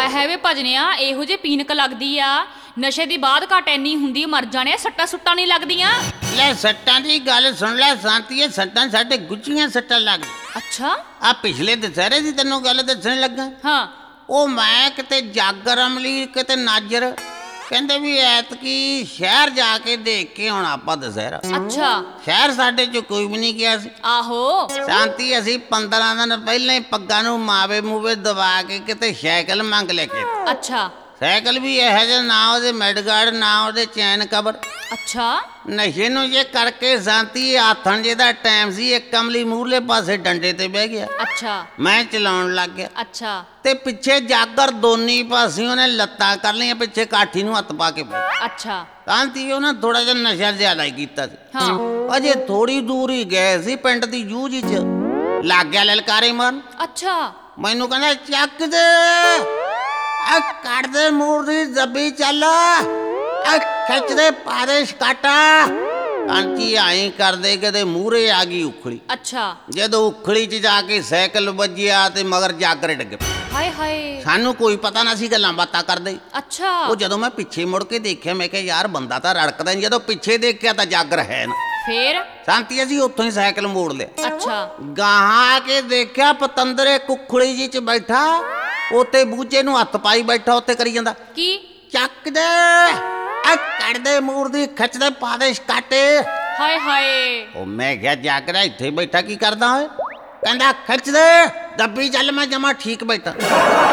ਹੈ ਵੇ ਭਜਨਿਆ, ਇਹੋ ਜਿਹੀ ਪੀਨਕ ਲੱਗਦੀ ਆ, ਨਸ਼ੇ ਦੀ ਬਾਅਦ ਘਟ ਇੰਨੀ ਹੁੰਦੀ, ਮਰ ਜਾਣੇ। ਸੱਟਾਂ ਸੁੱਟਾਂ ਨਹੀਂ ਲੱਗਦੀਆਂ? ਲੈ ਸੱਟਾਂ ਦੀ ਗੱਲ ਸੁਣ ਲੈ ਸ਼ਾਂਤੀਏ, ਸੱਟਾਂ ਸਾਡੇ ਗੁੱਝੀਆਂ ਸੱਟਾਂ ਲੱਗ। ਅੱਛਾ। ਆ ਪਿਛਲੇ ਦੁਸਹਿਰੇ ਦੀ ਤੈਨੂੰ ਗੱਲ ਦੱਸਣ ਲੱਗਾ। ਹਾਂ। ਉਹ ਮੈਂ ਕਿਤੇ ਜਾਗਰ ਅਮਲੀ ਕਿਤੇ ਨਾਜਰ ਕਹਿੰਦੇ ਵੀ ਐਤਕੀ ਸ਼ਹਿਰ ਜਾ ਕੇ ਦੇਖ ਕੇ ਹੁਣ ਆਪਾਂ ਦੁਸਹਿਰਾ। ਅੱਛਾ। ਸ਼ਹਿਰ ਸਾਡੇ ਚ ਕੋਈ ਵੀ ਨਹੀਂ ਗਿਆ ਸੀ। ਆਹੋ। ਸ਼ਾਂਤੀ ਅਸੀਂ 15 ਦਿਨ ਪਹਿਲਾਂ ਹੀ ਪੱਗਾਂ ਨੂੰ ਮਾਵੇ ਮੂਵੇ ਦਬਾ ਕੇ ਕਿਤੇ ਸਾਈਕਲ ਮੰਗ ਲੈ ਕੇ। ਅੱਛਾ। ਸਾਈਕਲ ਵੀ ਇਹੋ ਜਿਹਾ, ਨਾ ਉਹਦੇ ਮੈਡਗਾਰਡ ਨਾ ਉਹਦੇ ਚੈਨ ਕਵਰ। ਅੱਛਾ। ਨਸ਼ੇ ਨੂੰ ਜੇ ਕਰਕੇ ਸ਼ਾਂਤੀ ਆਥਣ ਜਿਹਦਾ ਟਾਈਮ ਸੀ, ਇੱਕ ਕਮਲੀ ਮੂਹਰਲੇ ਪਾਸੇ ਡੰਡੇ ਤੇ ਬਹਿ ਗਿਆ। ਅੱਛਾ। ਮੈਂ ਚਲਾਉਣ ਲੱਗ ਗਿਆ। ਅੱਛਾ। ਤੇ ਪਿੱਛੇ ਜਾਗਰ ਦੋਨੀ ਪਾਸਿਓਂ ਉਹਨੇ ਲੱਤਾਂ ਕਰ ਲਈਆਂ, ਪਿੱਛੇ ਕਾਠੀ ਨੂੰ ਹੱਥ ਪਾ ਕੇ ਬਹਿ। ਅੱਛਾ। ਸ਼ਾਂਤੀ ਉਹ ਨਾ ਥੋੜਾ ਜਿਹਾ ਨਸ਼ਾ ਜ਼ਿਆਦਾ ਹੀ ਕੀਤਾ ਸੀ। ਹਾਂ। ਅਜੇ ਥੋੜੀ ਦੂਰ ਹੀ ਗਏ ਸੀ, ਪਿੰਡ ਦੀ ਜੂਝ ਚ ਲੱਗ ਗਿਆ ਲਲਕਾਰੇ ਮਾਰਨ। ਅੱਛਾ। ਮੈਨੂੰ ਕਹਿੰਦਾ ਚੱਕ ਦੇ ਆ, ਕੱਢ ਦੇ ਮੂਰ ਦੀ ਦੱਬੀ, ਚੱਲ ਆ, ਖਿੱਚ ਦੇ ਪਾਦੇ ਸਕਾਟਾ। ਕਾਂਚੀ ਆਈ ਕਰਦੇ ਕਿਤੇ ਮੂਹਰੇ ਆ ਗਈ ਉਖਲੀ। ਅੱਛਾ। ਜਦੋਂ ਉਖਲੀ 'ਚ ਜਾ ਕੇ ਸਾਈਕਲ ਵੱਜਿਆ ਤੇ ਮਗਰ ਜਾਗਰ ਡਿੱਗ ਪਿਆ। ਹਾਏ ਹਾਏ। ਸਾਨੂੰ ਕੋਈ ਪਤਾ ਨਾ ਸੀ, ਗੱਲਾਂ ਬਾਤਾਂ ਕਰਦੇ। ਅੱਛਾ। ਉਹ ਜਦੋਂ ਮੈਂ ਪਿੱਛੇ ਮੁੜ ਕੇ ਦੇਖਿਆ, ਮੈਂ ਕਿਹਾ ਯਾਰ ਬੰਦਾ ਤਾਂ ਰੜਕਦਾ ਨਹੀਂ। ਜਦੋਂ ਪਿੱਛੇ ਦੇਖਿਆ ਤਾਂ ਜਾਗਰ ਹੈ ਨਾ। ਫੇਰ? ਸ਼ਾਂਤੀ ਅਸੀਂ ਉੱਥੋਂ ਹੀ ਸਾਈਕਲ ਮੋੜ ਲਿਆ। ਅੱਛਾ। ਗਾਹਾਂ ਆ ਕੇ ਦੇਖਿਆ ਪਤੰਦਰ ਇੱਕ ਉਖਲੀ ਜੀ 'ਚ ਬੈਠਾ, ਉੱਤੇ ਬੂਝੇ ਨੂੰ ਹੱਥ ਪਾਈ ਬੈਠਾ, ਉੱਤੇ ਕਰੀ ਜਾਂਦਾ ਕੀ? ਚੱਕ ਦੇ ਆ, ਕੱਢ ਦੇ ਮੂਰ ਦੀ, ਖਿੱਚ ਦੇ ਪਾਦੇ ਸਕਾਟੇ। ਹਾਏ ਹਾਏ। ਉਹ ਮੈਂ ਕਿਹਾ ਜਾਗਰਾ ਇੱਥੇ ਬੈਠਾ ਕੀ ਕਰਦਾ ਓਏ? ਕਹਿੰਦਾ ਖਿੱਚ ਦੇ ਦੱਬੀ, ਚੱਲ ਮੈਂ ਜਮਾ ਠੀਕ ਬੈਠਾ।